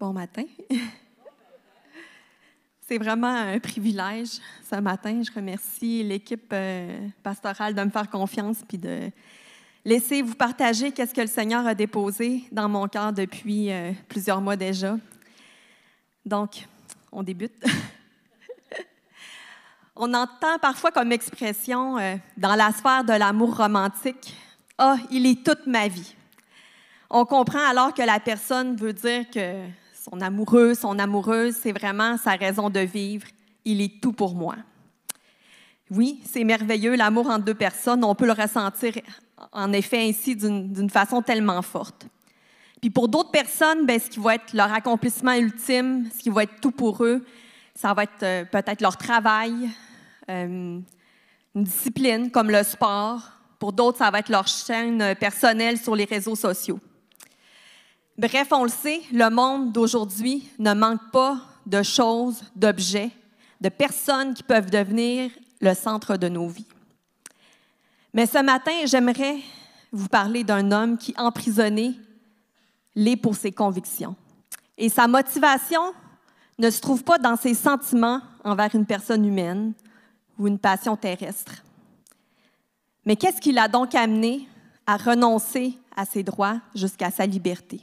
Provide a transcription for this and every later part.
Bon matin. C'est vraiment un privilège ce matin. Je remercie l'équipe pastorale de me faire confiance puis de laisser vous partager qu'est-ce que le Seigneur a déposé dans mon cœur depuis plusieurs mois déjà. Donc, on débute. On entend parfois comme expression dans la sphère de l'amour romantique « Ah, il est toute ma vie ». On comprend alors que la personne veut dire que son amoureux, son amoureuse, c'est vraiment sa raison de vivre. Il est tout pour moi. Oui, c'est merveilleux, l'amour entre deux personnes. On peut le ressentir en effet ainsi d'une façon tellement forte. Puis pour d'autres personnes, ce qui va être leur accomplissement ultime, ce qui va être tout pour eux, ça va être peut-être leur travail, une discipline comme le sport. Pour d'autres, ça va être leur chaîne personnelle sur les réseaux sociaux. Bref, on le sait, le monde d'aujourd'hui ne manque pas de choses, d'objets, de personnes qui peuvent devenir le centre de nos vies. Mais ce matin, j'aimerais vous parler d'un homme qui, emprisonné, l'est pour ses convictions. Et sa motivation ne se trouve pas dans ses sentiments envers une personne humaine ou une passion terrestre. Mais qu'est-ce qui l'a donc amené à renoncer à ses droits jusqu'à sa liberté?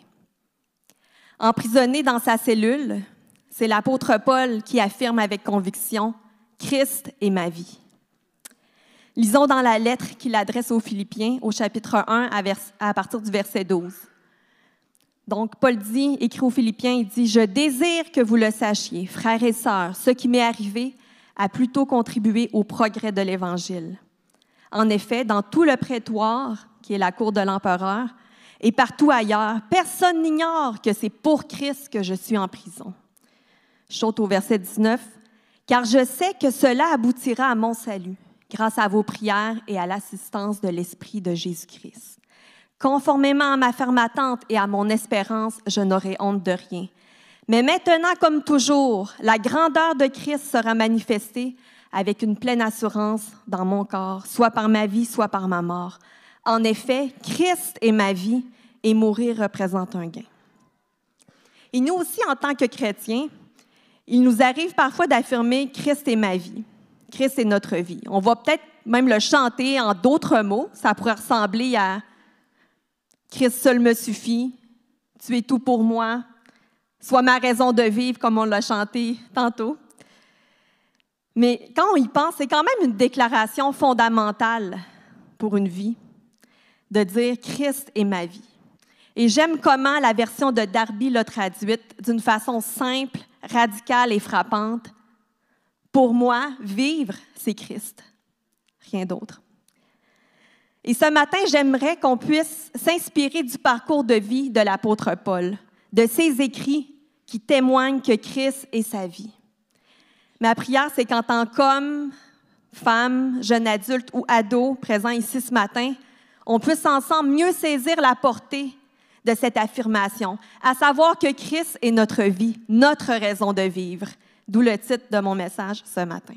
Emprisonné dans sa cellule, c'est l'apôtre Paul qui affirme avec conviction « Christ est ma vie ». Lisons dans la lettre qu'il adresse aux Philippiens, au chapitre 1, à partir du verset 12. Donc, Paul écrit aux Philippiens, il dit « Je désire que vous le sachiez, frères et sœurs, ce qui m'est arrivé a plutôt contribué au progrès de l'Évangile. En effet, dans tout le prétoire, qui est la cour de l'empereur, et partout ailleurs, personne n'ignore que c'est pour Christ que je suis en prison. » Je saute au verset 19. « Car je sais que cela aboutira à mon salut, grâce à vos prières et à l'assistance de l'Esprit de Jésus-Christ. Conformément à ma ferme attente et à mon espérance, je n'aurai honte de rien. Mais maintenant, comme toujours, la grandeur de Christ sera manifestée avec une pleine assurance dans mon corps, soit par ma vie, soit par ma mort. En effet, Christ est ma vie et mourir représente un gain. » Et nous aussi, en tant que chrétiens, il nous arrive parfois d'affirmer « Christ est ma vie ». Christ est notre vie. On va peut-être même le chanter en d'autres mots. Ça pourrait ressembler à « Christ seul me suffit »,« Tu es tout pour moi »,« Sois ma raison de vivre », comme on l'a chanté tantôt. Mais quand on y pense, c'est quand même une déclaration fondamentale pour une vie, de dire « Christ est ma vie ». Et j'aime comment la version de Darby l'a traduite d'une façon simple, radicale et frappante. Pour moi, vivre, c'est Christ, rien d'autre. Et ce matin, j'aimerais qu'on puisse s'inspirer du parcours de vie de l'apôtre Paul, de ses écrits qui témoignent que Christ est sa vie. Ma prière, c'est qu'en tant qu'homme, femme, jeune adulte ou ado présent ici ce matin, on puisse ensemble mieux saisir la portée de cette affirmation, à savoir que Christ est notre vie, notre raison de vivre, d'où le titre de mon message ce matin.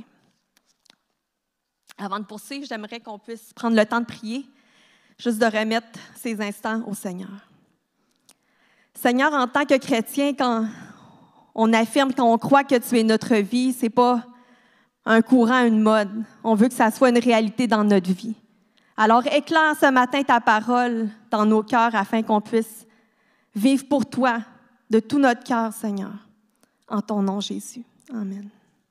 Avant de poursuivre, j'aimerais qu'on puisse prendre le temps de prier, juste de remettre ces instants au Seigneur. Seigneur, en tant que chrétien, quand on affirme, quand on croit que tu es notre vie, ce n'est pas un courant, une mode. On veut que ça soit une réalité dans notre vie. Alors, éclaire ce matin ta parole dans nos cœurs afin qu'on puisse vivre pour toi de tout notre cœur, Seigneur. En ton nom, Jésus. Amen.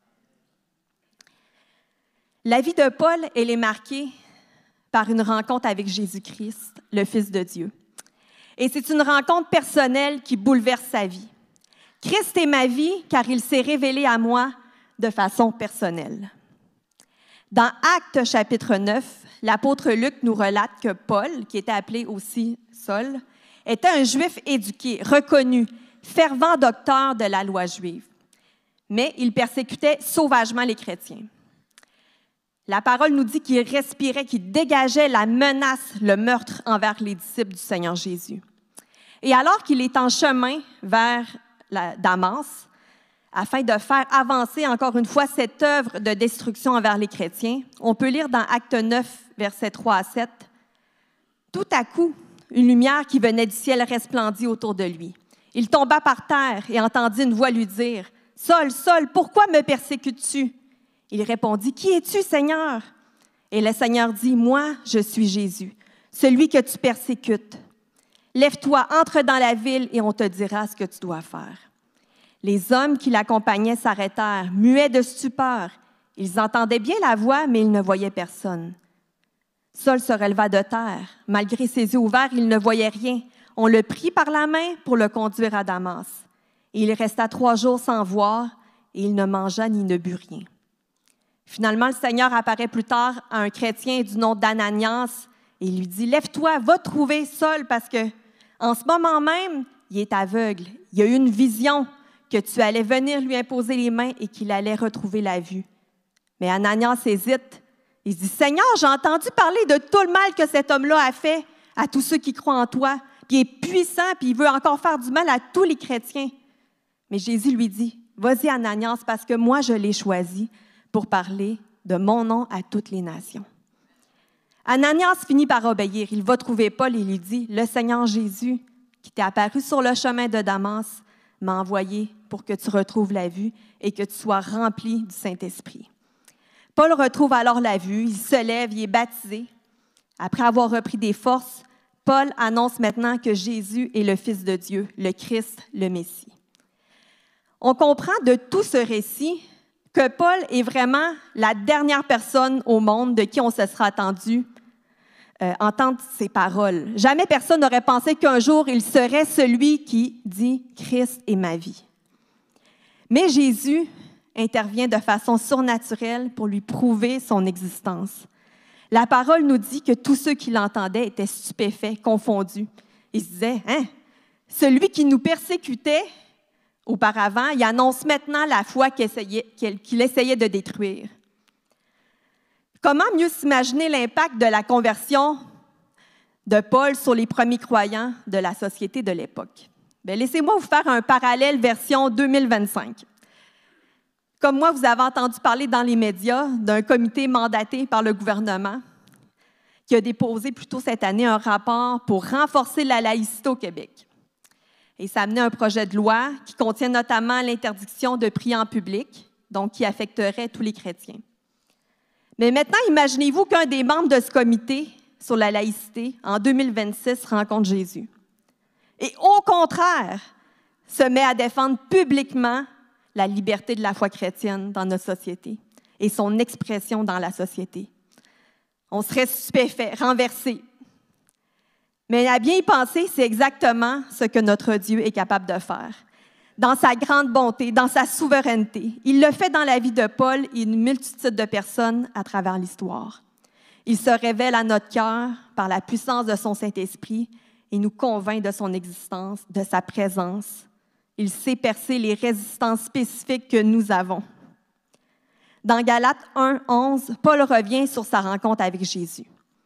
La vie de Paul, elle est marquée par une rencontre avec Jésus-Christ, le Fils de Dieu. Et c'est une rencontre personnelle qui bouleverse sa vie. Christ est ma vie car il s'est révélé à moi de façon personnelle. Dans Actes chapitre 9, l'apôtre Luc nous relate que Paul, qui était appelé aussi Saul, était un Juif éduqué, reconnu, fervent docteur de la loi juive. Mais il persécutait sauvagement les chrétiens. La parole nous dit qu'il respirait, qu'il dégageait la menace, le meurtre envers les disciples du Seigneur Jésus. Et alors qu'il est en chemin vers Damas, afin de faire avancer encore une fois cette œuvre de destruction envers les chrétiens, on peut lire dans Acte 9, versets 3 à 7, « Tout à coup, une lumière qui venait du ciel resplendit autour de lui. Il tomba par terre et entendit une voix lui dire, « Saul, Saul, pourquoi me persécutes-tu? » Il répondit, « Qui es-tu, Seigneur? » Et le Seigneur dit, « Moi, je suis Jésus, celui que tu persécutes. Lève-toi, entre dans la ville et on te dira ce que tu dois faire. » Les hommes qui l'accompagnaient s'arrêtèrent, muets de stupeur. Ils entendaient bien la voix, mais ils ne voyaient personne. Saul se releva de terre. Malgré ses yeux ouverts, il ne voyait rien. On le prit par la main pour le conduire à Damas. Et il resta 3 jours sans voir, et il ne mangea ni ne but rien. Finalement, le Seigneur apparaît plus tard à un chrétien du nom d'Ananias et il lui dit, « Lève-toi, va trouver Saul, parce que en ce moment même, il est aveugle. Il a eu une vision que tu allais venir lui imposer les mains et qu'il allait retrouver la vue. » Mais Ananias hésite. Il dit, « Seigneur, j'ai entendu parler de tout le mal que cet homme-là a fait à tous ceux qui croient en toi. Puis il est puissant, puis il veut encore faire du mal à tous les chrétiens. » Mais Jésus lui dit, « Vas-y, Ananias, parce que moi, je l'ai choisi pour parler de mon nom à toutes les nations. » Ananias finit par obéir. Il va trouver Paul et lui dit, « Le Seigneur Jésus, qui t'est apparu sur le chemin de Damas, m'a envoyé pour que tu retrouves la vue et que tu sois rempli du Saint-Esprit. » Paul retrouve alors la vue, il se lève, il est baptisé. Après avoir repris des forces, Paul annonce maintenant que Jésus est le Fils de Dieu, le Christ, le Messie. On comprend de tout ce récit que Paul est vraiment la dernière personne au monde de qui on se sera attendu entendre ses paroles. Jamais personne n'aurait pensé qu'un jour, il serait celui qui dit « Christ est ma vie ». Mais Jésus intervient de façon surnaturelle pour lui prouver son existence. La parole nous dit que tous ceux qui l'entendaient étaient stupéfaits, confondus. Ils se disaient, « Hein, celui qui nous persécutait auparavant, il annonce maintenant la foi qu'il essayait de détruire. » Comment mieux s'imaginer l'impact de la conversion de Paul sur les premiers croyants de la société de l'époque? Bien, laissez-moi vous faire un parallèle version 2025. Comme moi, vous avez entendu parler dans les médias d'un comité mandaté par le gouvernement qui a déposé plus tôt cette année un rapport pour renforcer la laïcité au Québec. Et ça a amené un projet de loi qui contient notamment l'interdiction de prier en public, donc qui affecterait tous les chrétiens. Mais maintenant, imaginez-vous qu'un des membres de ce comité sur la laïcité, en 2026, rencontre Jésus. Et au contraire, se met à défendre publiquement la liberté de la foi chrétienne dans notre société et son expression dans la société. On serait stupéfait, renversé. Mais à bien y penser, c'est exactement ce que notre Dieu est capable de faire. Dans sa grande bonté, dans sa souveraineté. Il le fait dans la vie de Paul et une multitude de personnes à travers l'histoire. Il se révèle à notre cœur par la puissance de son Saint-Esprit et nous convainc de son existence, de sa présence. Il sait percer les résistances spécifiques que nous avons. Dans Galates 1:11, Paul revient sur sa rencontre avec Jésus.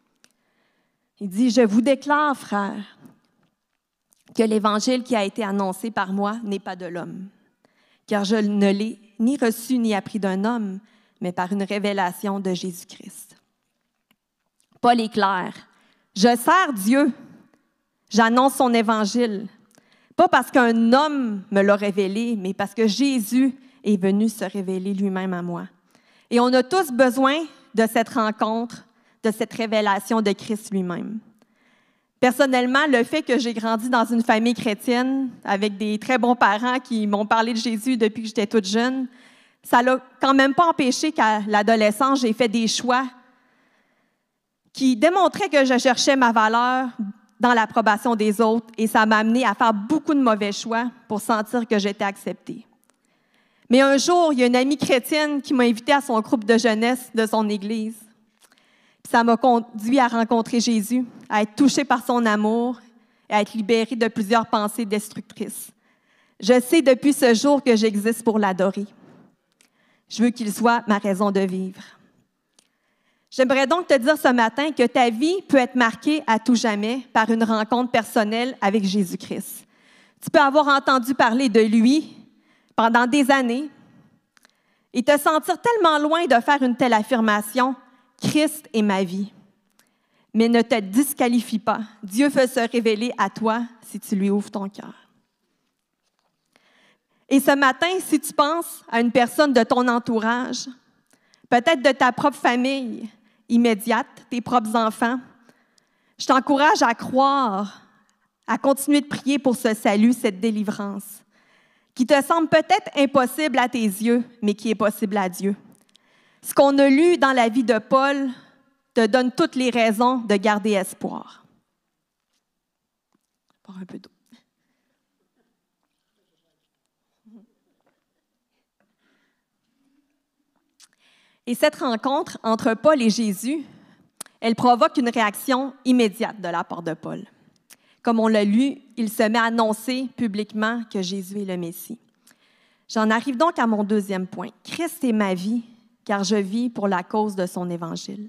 Il dit, « Je vous déclare, frères, que l'Évangile qui a été annoncé par moi n'est pas de l'homme, car je ne l'ai ni reçu ni appris d'un homme, mais par une révélation de Jésus-Christ. » Paul est clair. Je sers Dieu. J'annonce son Évangile. Pas parce qu'un homme me l'a révélé, mais parce que Jésus est venu se révéler lui-même à moi. Et on a tous besoin de cette rencontre, de cette révélation de Christ lui-même. Personnellement, le fait que j'ai grandi dans une famille chrétienne avec des très bons parents qui m'ont parlé de Jésus depuis que j'étais toute jeune, ça ne l'a quand même pas empêché qu'à l'adolescence, j'ai fait des choix qui démontraient que je cherchais ma valeur dans l'approbation des autres et ça m'a amené à faire beaucoup de mauvais choix pour sentir que j'étais acceptée. Mais un jour, il y a une amie chrétienne qui m'a invitée à son groupe de jeunesse de son église. Puis ça m'a conduit à rencontrer Jésus, à être touchée par son amour et à être libérée de plusieurs pensées destructrices. Je sais depuis ce jour que j'existe pour l'adorer. Je veux qu'il soit ma raison de vivre. J'aimerais donc te dire ce matin que ta vie peut être marquée à tout jamais par une rencontre personnelle avec Jésus-Christ. Tu peux avoir entendu parler de lui pendant des années et te sentir tellement loin de faire une telle affirmation, « Christ est ma vie ». Mais ne te disqualifie pas. Dieu veut se révéler à toi si tu lui ouvres ton cœur. Et ce matin, si tu penses à une personne de ton entourage, peut-être de ta propre famille immédiate, tes propres enfants, je t'encourage à croire, à continuer de prier pour ce salut, cette délivrance, qui te semble peut-être impossible à tes yeux, mais qui est possible à Dieu. Ce qu'on a lu dans la vie de Paul te donne toutes les raisons de garder espoir. Je vais boire un peu d'eau. Et cette rencontre entre Paul et Jésus, elle provoque une réaction immédiate de la part de Paul. Comme on l'a lu, il se met à annoncer publiquement que Jésus est le Messie. J'en arrive donc à mon deuxième point. Christ est ma vie, car je vis pour la cause de son évangile.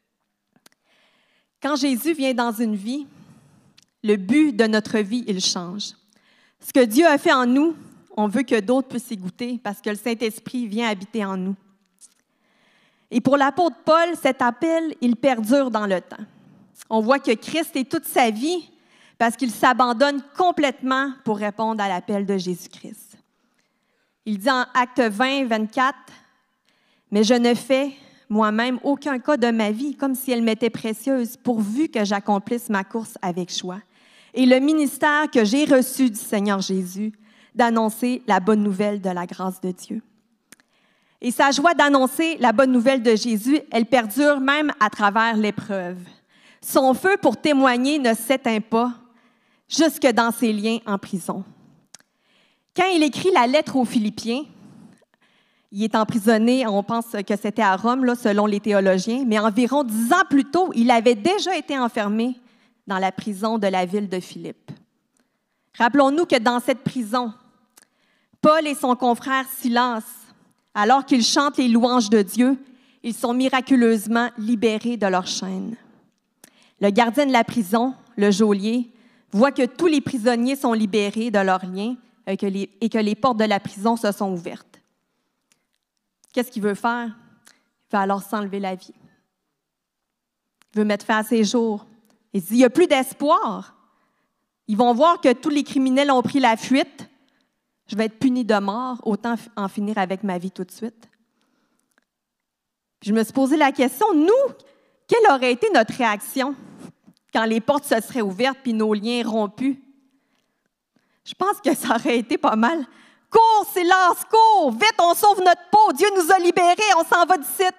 Quand Jésus vient dans une vie, le but de notre vie, il change. Ce que Dieu a fait en nous, on veut que d'autres puissent y goûter parce que le Saint-Esprit vient habiter en nous. Et pour l'apôtre Paul, cet appel, il perdure dans le temps. On voit que Christ est toute sa vie parce qu'il s'abandonne complètement pour répondre à l'appel de Jésus-Christ. Il dit en Acte 20, 24, « Mais je ne fais moi-même aucun cas de ma vie comme si elle m'était précieuse, pourvu que j'accomplisse ma course avec joie. Et le ministère que j'ai reçu du Seigneur Jésus, d'annoncer la bonne nouvelle de la grâce de Dieu. » Et sa joie d'annoncer la bonne nouvelle de Jésus, elle perdure même à travers l'épreuve. Son feu pour témoigner ne s'éteint pas, jusque dans ses liens en prison. Quand il écrit la lettre aux Philippiens, il est emprisonné, on pense que c'était à Rome, là, selon les théologiens, mais environ 10 ans plus tôt, il avait déjà été enfermé dans la prison de la ville de Philippe. Rappelons-nous que dans cette prison, Paul et son confrère Silas, alors qu'ils chantent les louanges de Dieu, ils sont miraculeusement libérés de leurs chaînes. Le gardien de la prison, le geôlier, voit que tous les prisonniers sont libérés de leurs liens et que les portes de la prison se sont ouvertes. Qu'est-ce qu'il veut faire? Il veut alors s'enlever la vie. Il veut mettre fin à ses jours. Il dit, il n'y a plus d'espoir. Ils vont voir que tous les criminels ont pris la fuite. Je vais être puni de mort, autant en finir avec ma vie tout de suite. Puis je me suis posé la question, nous, quelle aurait été notre réaction quand les portes se seraient ouvertes puis nos liens rompus? Je pense que ça aurait été pas mal. Cours, Silas, cours! Vite, on sauve notre peau! Dieu nous a libérés, on s'en va d'ici!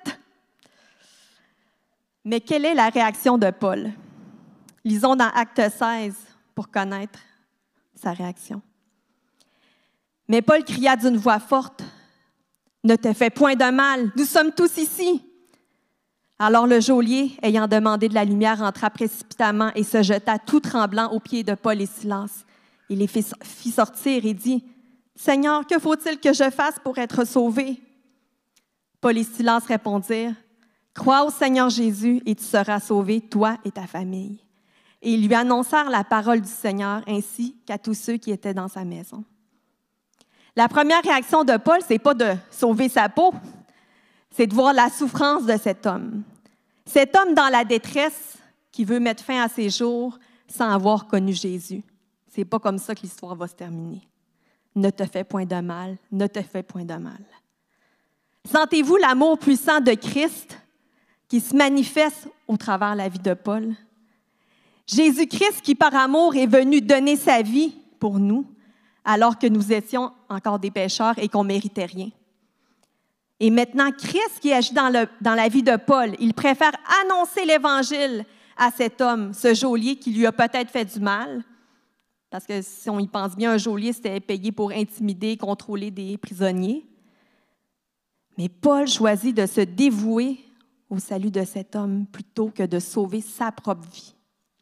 Mais quelle est la réaction de Paul? Lisons dans Acte 16 pour connaître sa réaction. Mais Paul cria d'une voix forte, « Ne te fais point de mal, nous sommes tous ici. » Alors le geôlier, ayant demandé de la lumière, entra précipitamment et se jeta tout tremblant aux pieds de Paul et Silas. Il les fit sortir et dit, « Seigneur, que faut-il que je fasse pour être sauvé? » Paul et Silas répondirent, « Crois au Seigneur Jésus et tu seras sauvé, toi et ta famille. » Et ils lui annoncèrent la parole du Seigneur ainsi qu'à tous ceux qui étaient dans sa maison. La première réaction de Paul, ce n'est pas de sauver sa peau, c'est de voir la souffrance de cet homme. Cet homme dans la détresse qui veut mettre fin à ses jours sans avoir connu Jésus. Ce n'est pas comme ça que l'histoire va se terminer. Ne te fais point de mal, ne te fais point de mal. Sentez-vous l'amour puissant de Christ qui se manifeste au travers de la vie de Paul? Jésus-Christ qui, par amour, est venu donner sa vie pour nous, alors que nous étions encore des pécheurs et qu'on ne méritait rien. Et maintenant, Christ qui agit dans la vie de Paul, il préfère annoncer l'Évangile à cet homme, ce geôlier qui lui a peut-être fait du mal, parce que si on y pense bien, un geôlier, c'était payé pour intimider, contrôler des prisonniers. Mais Paul choisit de se dévouer au salut de cet homme plutôt que de sauver sa propre vie.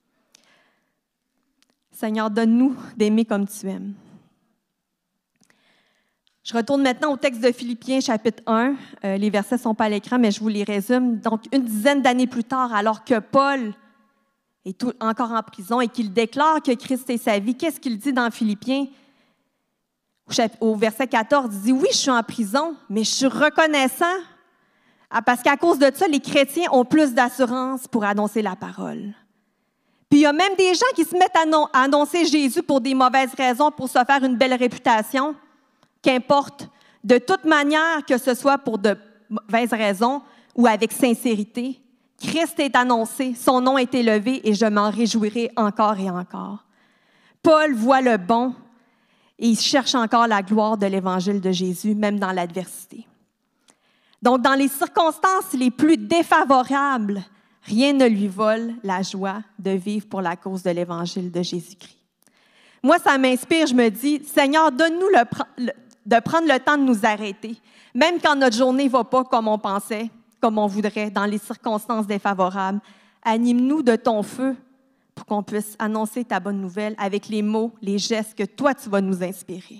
Seigneur, donne-nous d'aimer comme tu aimes. Je retourne maintenant au texte de Philippiens, chapitre 1. Les versets ne sont pas à l'écran, mais je vous les résume. Donc, une dizaine d'années plus tard, alors que Paul est encore en prison et qu'il déclare que Christ est sa vie, qu'est-ce qu'il dit dans Philippiens? Au verset 14, il dit « Oui, je suis en prison, mais je suis reconnaissant parce qu'à cause de ça, les chrétiens ont plus d'assurance pour annoncer la parole. » Puis il y a même des gens qui se mettent à annoncer Jésus pour des mauvaises raisons, pour se faire une belle réputation. qu'importe, de toute manière, que ce soit pour de mauvaises raisons ou avec sincérité, Christ est annoncé, son nom est élevé et je m'en réjouirai encore et encore. Paul voit le bon et il cherche encore la gloire de l'Évangile de Jésus, même dans l'adversité. Donc, dans les circonstances les plus défavorables, rien ne lui vole la joie de vivre pour la cause de l'Évangile de Jésus-Christ. Moi, ça m'inspire, je me dis, Seigneur, donne-nous de prendre le temps de nous arrêter, même quand notre journée ne va pas comme on pensait, comme on voudrait, dans les circonstances défavorables. Anime-nous de ton feu pour qu'on puisse annoncer ta bonne nouvelle avec les mots, les gestes que toi, tu vas nous inspirer.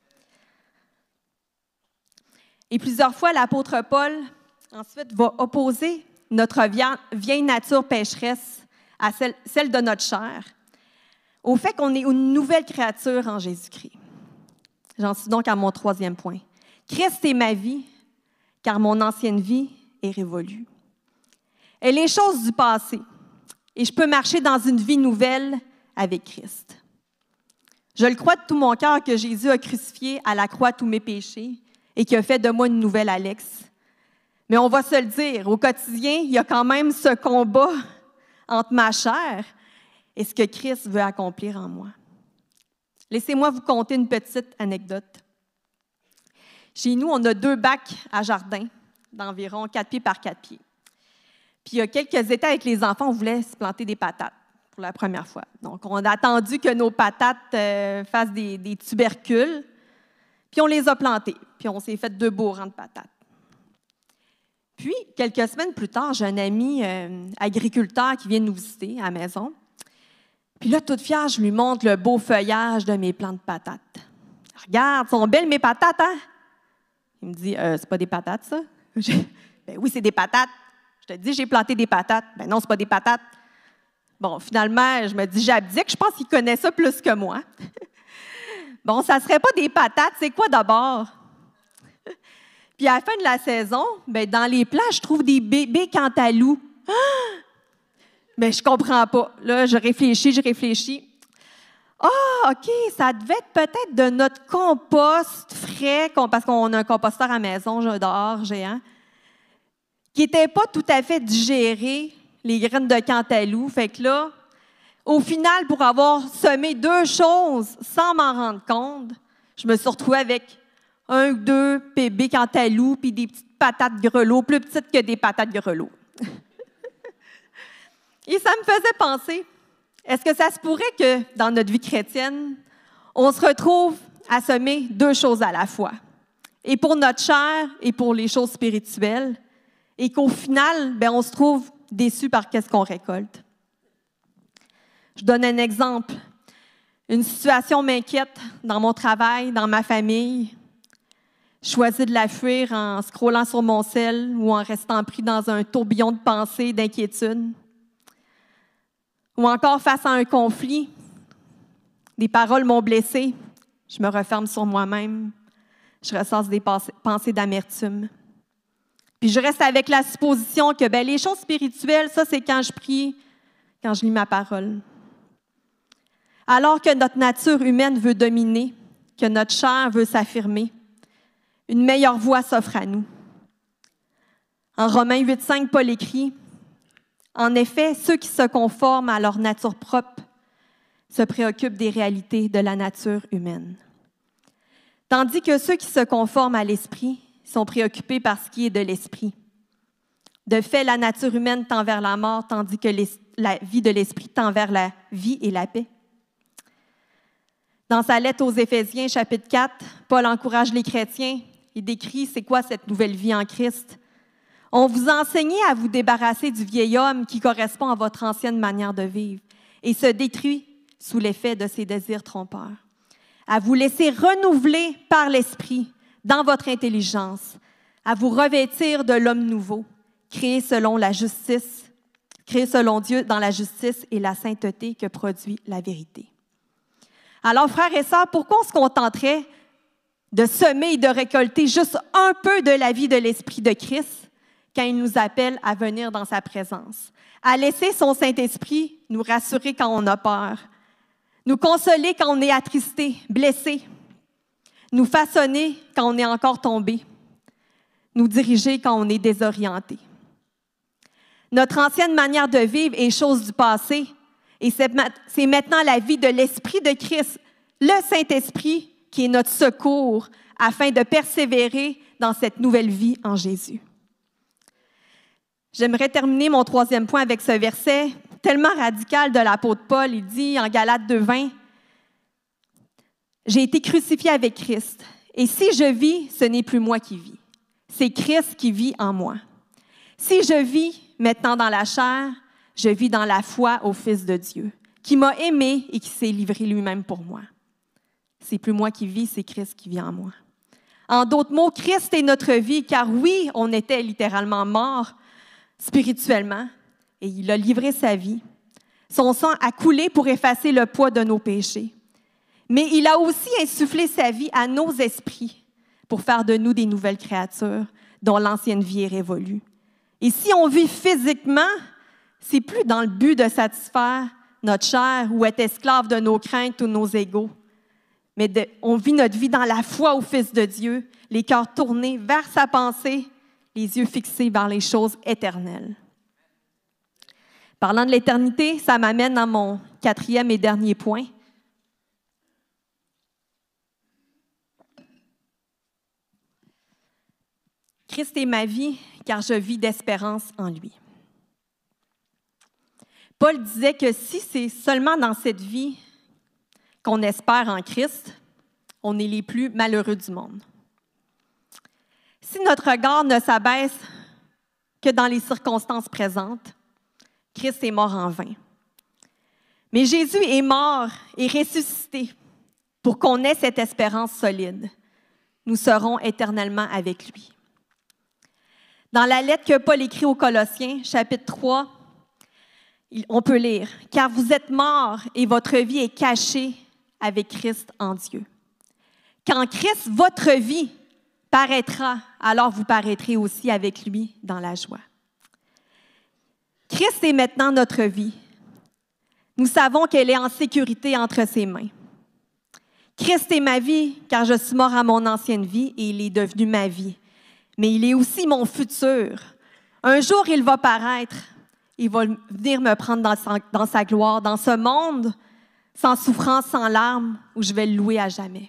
Et plusieurs fois, l'apôtre Paul, ensuite, va opposer notre vieille nature pécheresse à celle de notre chair, au fait qu'on est une nouvelle créature en Jésus-Christ. J'en suis donc à mon 3e point. Christ est ma vie, car mon ancienne vie est révolue. Elle est chose du passé, et je peux marcher dans une vie nouvelle avec Christ. Je le crois de tout mon cœur que Jésus a crucifié à la croix tous mes péchés et qui a fait de moi une nouvelle Alex. Mais on va se le dire, au quotidien, il y a quand même ce combat entre ma chair et ce que Christ veut accomplir en moi. Laissez-moi vous conter une petite anecdote. Chez nous, on a 2 bacs à jardin d'environ 4 pieds par 4 pieds. Puis il y a quelques étés avec les enfants, on voulait se planter des patates pour la première fois. Donc, on a attendu que nos patates fassent des tubercules, puis on les a plantées. Puis on s'est fait 2 beaux rangs de patates. Puis, quelques semaines plus tard, j'ai un ami agriculteur qui vient nous visiter à la maison. Puis là, toute fière, je lui montre le beau feuillage de mes plants de patates. « Regarde, sont belles mes patates, hein? » Il me dit, « C'est pas des patates, ça? » Ben oui, c'est des patates. Je te dis, j'ai planté des patates. Ben non, c'est pas des patates. Bon, finalement, je me dis, j'abdique. Je pense qu'il connaît ça plus que moi. Bon, ça serait pas des patates. C'est quoi d'abord? Puis à la fin de la saison, ben dans les plants, je trouve des bébés cantaloupes. Ah! Mais je comprends pas. Là, je réfléchis. Ah, OK, ça devait être peut-être de notre compost frais, parce qu'on a un composteur à la maison, dehors, géant, qui n'était pas tout à fait digéré, les graines de cantaloupe. Fait que là, au final, pour avoir semé 2 choses sans m'en rendre compte, je me suis retrouvée avec 1 ou 2 bébés cantaloupe puis des petites patates grelots, plus petites que des patates grelots. Et ça me faisait penser, est-ce que ça se pourrait que dans notre vie chrétienne, on se retrouve à semer 2 choses à la fois, et pour notre chair et pour les choses spirituelles, et qu'au final, ben, on se trouve déçu par ce qu'on récolte? Je donne un exemple. Une situation m'inquiète dans mon travail, dans ma famille. Je choisis de la fuir en scrollant sur mon cell ou en restant pris dans un tourbillon de pensées, d'inquiétude. Ou encore face à un conflit, des paroles m'ont blessée, je me referme sur moi-même, je ressasse des pensées d'amertume. Puis je reste avec la supposition que les choses spirituelles, ça c'est quand je prie, quand je lis ma parole. Alors que notre nature humaine veut dominer, que notre chair veut s'affirmer, une meilleure voie s'offre à nous. En Romains 8,5, Paul écrit, « En effet, ceux qui se conforment à leur nature propre se préoccupent des réalités de la nature humaine. Tandis que ceux qui se conforment à l'esprit sont préoccupés par ce qui est de l'esprit. De fait, la nature humaine tend vers la mort, tandis que la vie de l'esprit tend vers la vie et la paix. » Dans sa lettre aux Éphésiens, chapitre 4, Paul encourage les chrétiens. Il décrit c'est quoi cette nouvelle vie en Christ. « On vous a enseigné à vous débarrasser du vieil homme qui correspond à votre ancienne manière de vivre et se détruit sous l'effet de ses désirs trompeurs. À vous laisser renouveler par l'Esprit dans votre intelligence, à vous revêtir de l'homme nouveau, créé selon Dieu dans la justice et la sainteté que produit la vérité. » Alors, frères et sœurs, pourquoi on se contenterait de semer et de récolter juste un peu de la vie de l'Esprit de Christ quand il nous appelle à venir dans sa présence, à laisser son Saint-Esprit nous rassurer quand on a peur, nous consoler quand on est attristé, blessé, nous façonner quand on est encore tombé, nous diriger quand on est désorienté. Notre ancienne manière de vivre est chose du passé et c'est maintenant la vie de l'Esprit de Christ, le Saint-Esprit, qui est notre secours afin de persévérer dans cette nouvelle vie en Jésus. J'aimerais terminer mon 3e point avec ce verset tellement radical de l'apôtre Paul. Il dit en Galates 2:20, « J'ai été crucifié avec Christ, et si je vis, ce n'est plus moi qui vis. C'est Christ qui vit en moi. Si je vis maintenant dans la chair, je vis dans la foi au Fils de Dieu, qui m'a aimé et qui s'est livré lui-même pour moi. C'est plus moi qui vis, c'est Christ qui vit en moi. » En d'autres mots, Christ est notre vie, car oui, on était littéralement morts spirituellement, et il a livré sa vie. Son sang a coulé pour effacer le poids de nos péchés. Mais il a aussi insufflé sa vie à nos esprits pour faire de nous des nouvelles créatures dont l'ancienne vie est révolue. Et si on vit physiquement, c'est plus dans le but de satisfaire notre chair ou être esclave de nos craintes ou de nos égos, mais on vit notre vie dans la foi au Fils de Dieu, les cœurs tournés vers sa pensée, les yeux fixés vers les choses éternelles. Parlant de l'éternité, ça m'amène à mon 4e et dernier point. Christ est ma vie, car je vis d'espérance en lui. Paul disait que si c'est seulement dans cette vie qu'on espère en Christ, on est les plus malheureux du monde. Si notre regard ne s'abaisse que dans les circonstances présentes, Christ est mort en vain. Mais Jésus est mort et ressuscité pour qu'on ait cette espérance solide. Nous serons éternellement avec lui. Dans la lettre que Paul écrit aux Colossiens, chapitre 3, on peut lire « Car vous êtes morts et votre vie est cachée avec Christ en Dieu. Quand Christ, votre vie, paraîtra, alors vous paraîtrez aussi avec lui dans la joie. » Christ est maintenant notre vie. Nous savons qu'elle est en sécurité entre ses mains. Christ est ma vie, car je suis mort à mon ancienne vie et il est devenu ma vie. Mais il est aussi mon futur. Un jour, il va paraître. Il va venir me prendre dans sa gloire, dans ce monde sans souffrance, sans larmes, où je vais le louer à jamais.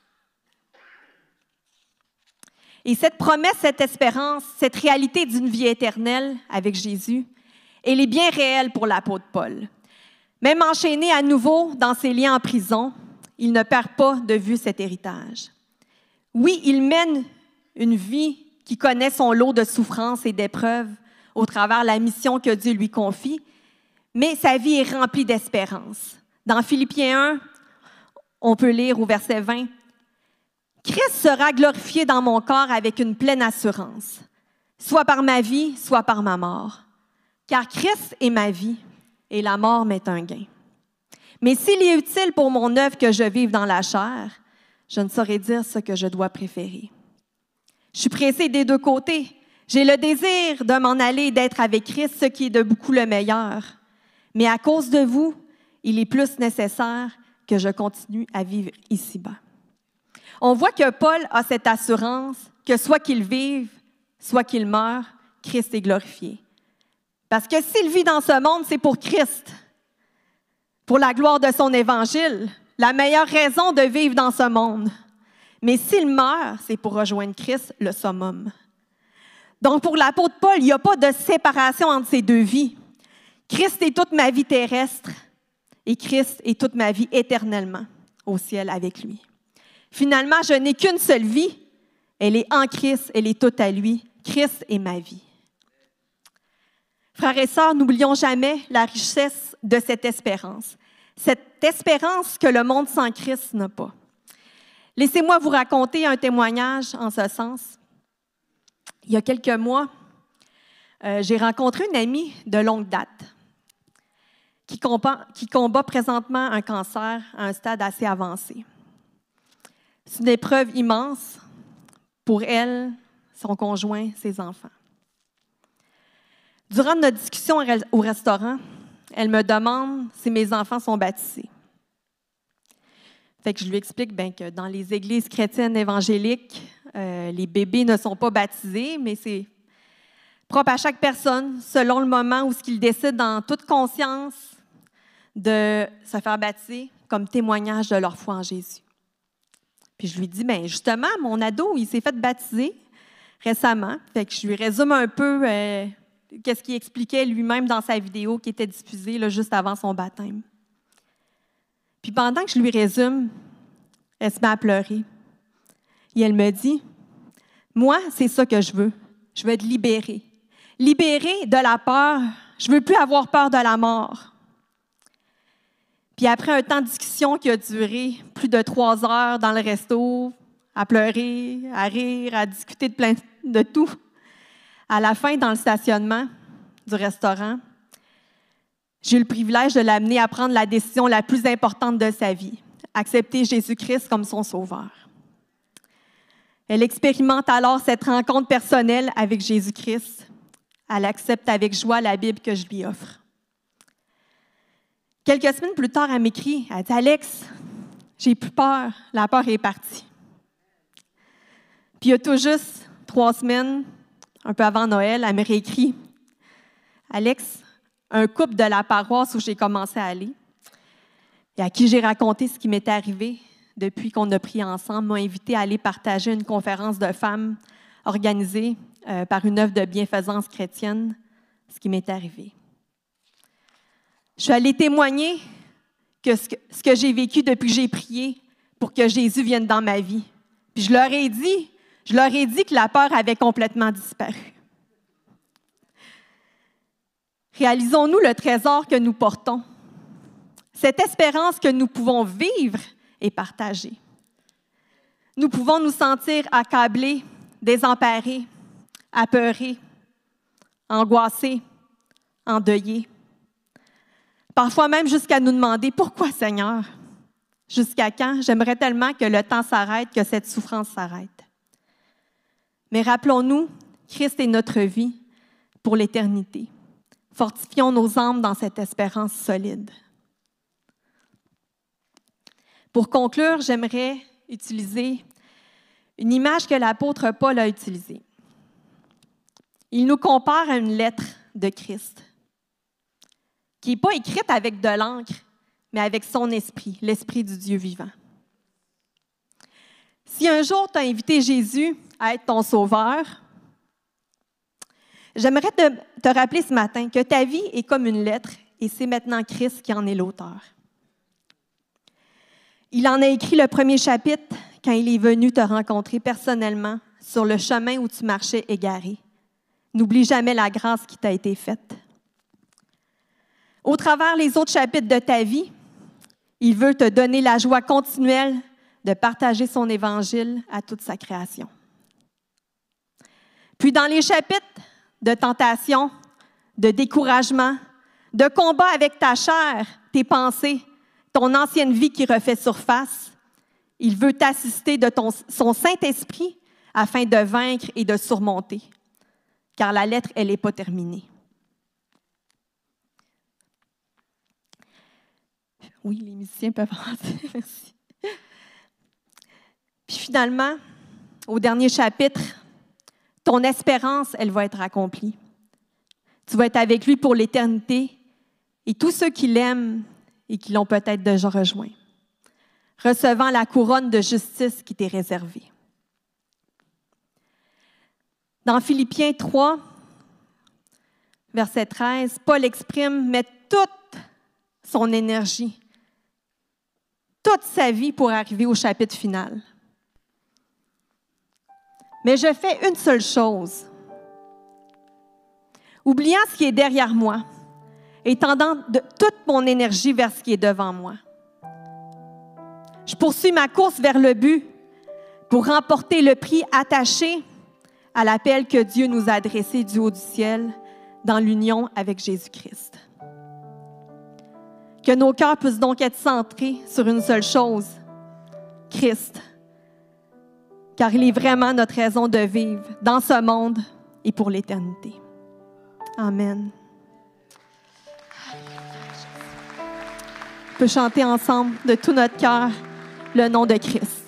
Et cette promesse, cette espérance, cette réalité d'une vie éternelle avec Jésus, elle est bien réelle pour l'apôtre Paul. Même enchaîné à nouveau dans ses liens en prison, il ne perd pas de vue cet héritage. Oui, il mène une vie qui connaît son lot de souffrances et d'épreuves au travers de la mission que Dieu lui confie, mais sa vie est remplie d'espérance. Dans Philippiens 1, on peut lire au verset 20, « Christ sera glorifié dans mon corps avec une pleine assurance, soit par ma vie, soit par ma mort. Car Christ est ma vie, et la mort m'est un gain. Mais s'il est utile pour mon œuvre que je vive dans la chair, je ne saurais dire ce que je dois préférer. Je suis pressée des deux côtés. J'ai le désir de m'en aller et d'être avec Christ, ce qui est de beaucoup le meilleur. Mais à cause de vous, il est plus nécessaire que je continue à vivre ici-bas. » On voit que Paul a cette assurance que soit qu'il vive, soit qu'il meure, Christ est glorifié. Parce que s'il vit dans ce monde, c'est pour Christ, pour la gloire de son évangile, la meilleure raison de vivre dans ce monde. Mais s'il meurt, c'est pour rejoindre Christ, le summum. Donc pour l'apôtre Paul, il n'y a pas de séparation entre ces deux vies. Christ est toute ma vie terrestre et Christ est toute ma vie éternellement au ciel avec lui. Finalement, je n'ai qu'une seule vie. Elle est en Christ, elle est toute à lui. Christ est ma vie. Frères et sœurs, n'oublions jamais la richesse de cette espérance. Cette espérance que le monde sans Christ n'a pas. Laissez-moi vous raconter un témoignage en ce sens. Il y a quelques mois, j'ai rencontré une amie de longue date qui combat présentement un cancer à un stade assez avancé. C'est une épreuve immense pour elle, son conjoint, ses enfants. Durant notre discussion au restaurant, elle me demande si mes enfants sont baptisés. Fait que je lui explique que dans les églises chrétiennes évangéliques, les bébés ne sont pas baptisés, mais c'est propre à chaque personne, selon le moment où il décide en toute conscience de se faire baptiser comme témoignage de leur foi en Jésus. Puis je lui dis, justement, mon ado, il s'est fait baptiser récemment. Fait que je lui résume un peu qu'est-ce qu'il expliquait lui-même dans sa vidéo qui était diffusée là, juste avant son baptême. Puis pendant que je lui résume, elle se met à pleurer. Et elle me dit, « Moi, c'est ça que je veux. Je veux être libérée. Libérée de la peur. Je ne veux plus avoir peur de la mort. » Puis après un temps de discussion qui a duré plus de 3 heures dans le resto, à pleurer, à rire, à discuter de tout, à la fin, dans le stationnement du restaurant, j'ai eu le privilège de l'amener à prendre la décision la plus importante de sa vie, accepter Jésus-Christ comme son sauveur. Elle expérimente alors cette rencontre personnelle avec Jésus-Christ. Elle accepte avec joie la Bible que je lui offre. Quelques semaines plus tard, elle m'écrit, elle dit « Alex, j'ai plus peur, la peur est partie. » Puis il y a tout juste 3 semaines, un peu avant Noël, elle me réécrit « Alex, un couple de la paroisse où j'ai commencé à aller, et à qui j'ai raconté ce qui m'était arrivé depuis qu'on a prié ensemble, m'a invité à aller partager une conférence de femmes organisée par une œuvre de bienfaisance chrétienne, ce qui m'est arrivé. Je suis allée témoigner que ce que j'ai vécu depuis que j'ai prié pour que Jésus vienne dans ma vie. Puis je leur ai dit que la peur avait complètement disparu. Réalisons-nous le trésor que nous portons, cette espérance que nous pouvons vivre et partager. Nous pouvons nous sentir accablés, désemparés, apeurés, angoissés, endeuillés. Parfois même jusqu'à nous demander « Pourquoi, Seigneur? Jusqu'à quand? J'aimerais tellement que le temps s'arrête, que cette souffrance s'arrête. » Mais rappelons-nous, Christ est notre vie pour l'éternité. Fortifions nos âmes dans cette espérance solide. Pour conclure, j'aimerais utiliser une image que l'apôtre Paul a utilisée. Il nous compare à une lettre de Christ, qui n'est pas écrite avec de l'encre, mais avec son esprit, l'esprit du Dieu vivant. Si un jour tu as invité Jésus à être ton sauveur, j'aimerais te rappeler ce matin que ta vie est comme une lettre et c'est maintenant Christ qui en est l'auteur. Il en a écrit le premier chapitre quand il est venu te rencontrer personnellement sur le chemin où tu marchais égaré. N'oublie jamais la grâce qui t'a été faite. Au travers les autres chapitres de ta vie, il veut te donner la joie continuelle de partager son évangile à toute sa création. Puis dans les chapitres de tentation, de découragement, de combat avec ta chair, tes pensées, ton ancienne vie qui refait surface, il veut t'assister de son Saint-Esprit afin de vaincre et de surmonter, car la lettre, elle n'est pas terminée. Oui, les musiciens peuvent avancer, merci. Puis finalement, au dernier chapitre, ton espérance, elle va être accomplie. Tu vas être avec lui pour l'éternité et tous ceux qui l'aiment et qui l'ont peut-être déjà rejoint, recevant la couronne de justice qui t'est réservée. Dans Philippiens 3, verset 13, Paul exprime « met toute son énergie, toute sa vie pour arriver au chapitre final. Mais je fais une seule chose. Oubliant ce qui est derrière moi et tendant toute mon énergie vers ce qui est devant moi. Je poursuis ma course vers le but pour remporter le prix attaché à l'appel que Dieu nous a adressé du haut du ciel dans l'union avec Jésus-Christ. Que nos cœurs puissent donc être centrés sur une seule chose, Christ, car il est vraiment notre raison de vivre dans ce monde et pour l'éternité. Amen. On peut chanter ensemble de tout notre cœur le nom de Christ.